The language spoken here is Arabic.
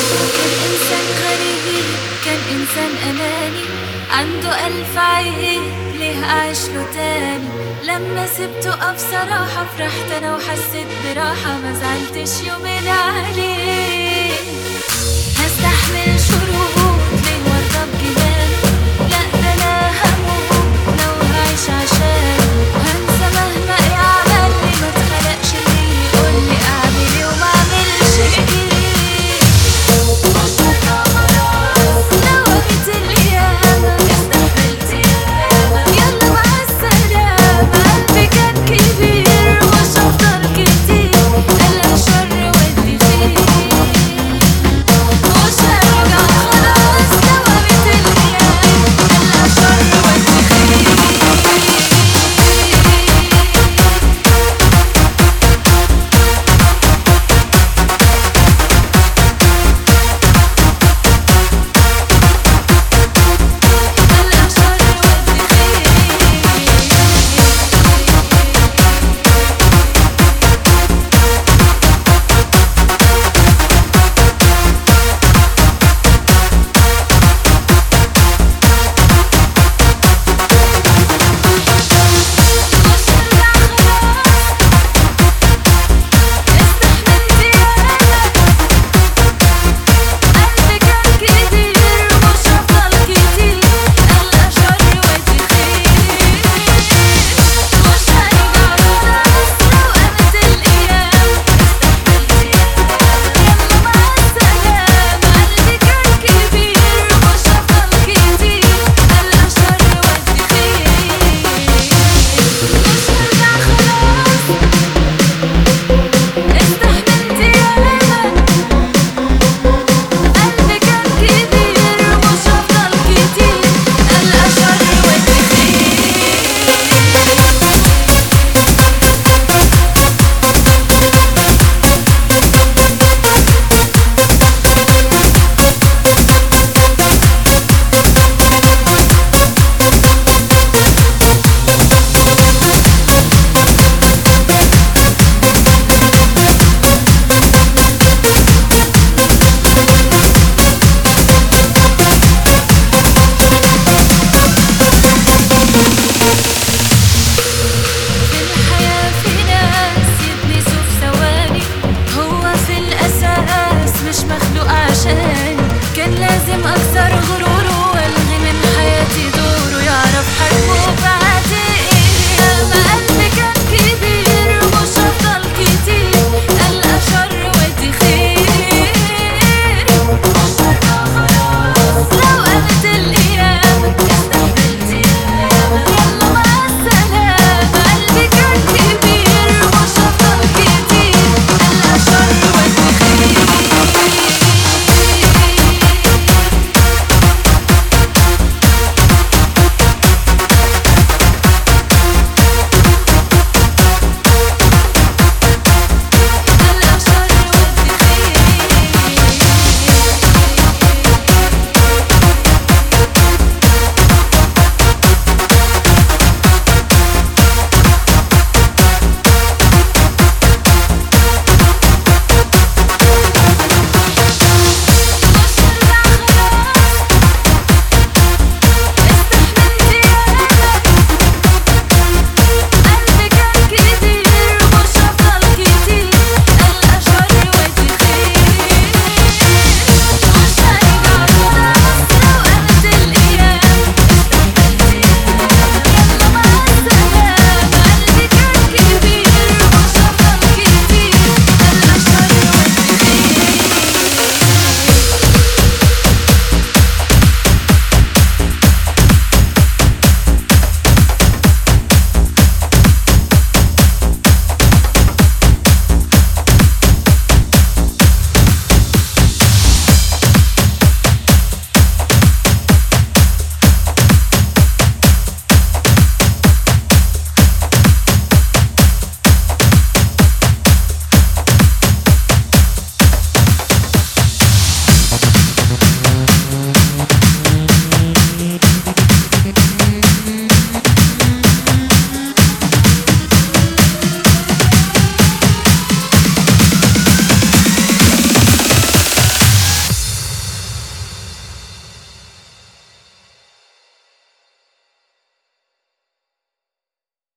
كان إنسان غريب، كان إنسان أناني، عنده ألف عيب، ليه أعيش له تاني؟ لما سبته بصراحة فرحت أنا وحسيت براحة، ما زعلتش يومين عليه. هستحمل شروط ليه وارضى بجنانه؟ لأ ده أنا هموت لو هعيش عشانه. هنسى مهما يعمل لي، ما اتخلقش اللي يقولي أعمل إيه وما أعملش إيه. نومت الياما استحملت ياما، يلا مع السلامة. قلبي كان كبير مش هفضل كتير، قلق شر ودي فيه مش هرجع خلاص. نومت الياما قلق شر ودي فيه. مش مخلوق عشاني، كان لازم أكسر غرور